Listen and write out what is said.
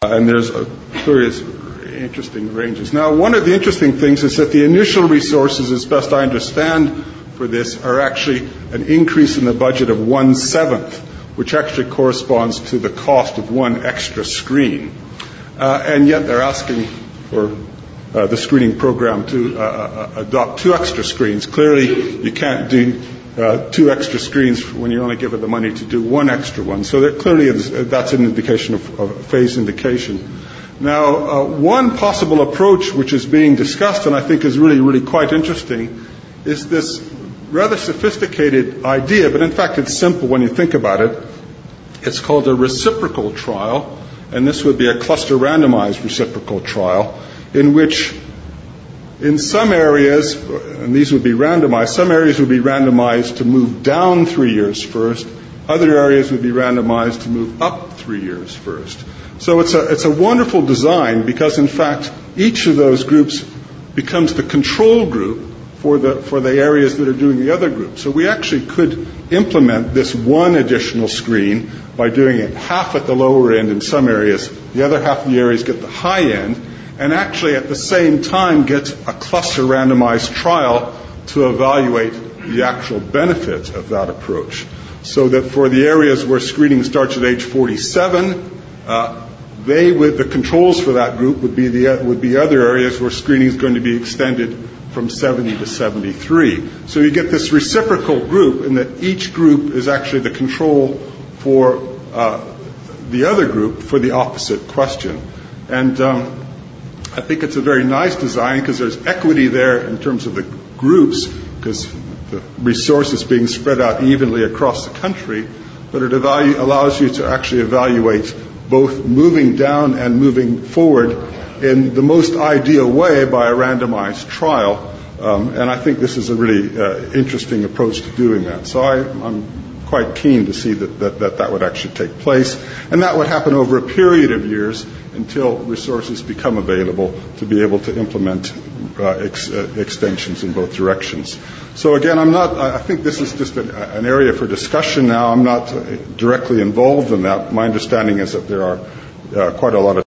and there's various interesting ranges. Now, one of the interesting things is that the initial resources, as best I understand for this, are actually an increase in the budget of 1/7, which actually corresponds to the cost of one extra screen. And yet they're asking for the screening program to adopt 2 extra screens. Clearly, you can't do 2 extra screens when you're only given the money to do 1 extra one. So that clearly that's an indication of phase indication. Now, one possible approach which is being discussed, and I think is really, really quite interesting, is this rather sophisticated idea, but in fact it's simple when you think about it. It's called a reciprocal trial, and this would be a cluster randomized reciprocal trial, in which in some areas, and these would be randomized, some areas would be randomized to move down 3 years first, other areas would be randomized to move up 3 years first. So it's a wonderful design because, in fact, each of those groups becomes the control group for the areas that are doing the other group. So we actually could implement this one additional screen by doing it half at the lower end in some areas, the other half of the areas get the high end, and actually at the same time get a cluster randomized trial to evaluate the actual benefits of that approach. So that for the areas where screening starts at age 47, the controls for that group would be other areas where screening is going to be extended from 70 to 73. So you get this reciprocal group in that each group is actually the control for the other group for the opposite question. And I think it's a very nice design because there's equity there in terms of the groups because the resource is being spread out evenly across the country, but it allows you to actually evaluate both moving down and moving forward in the most ideal way by a randomized trial. And I think this is a really interesting approach to doing that. So I'm quite keen to see that would actually take place. And that would happen over a period of years until resources become available to be able to implement extensions in both directions. So again, I think this is just an area for discussion now. I'm not directly involved in that. My understanding is that there are quite a lot of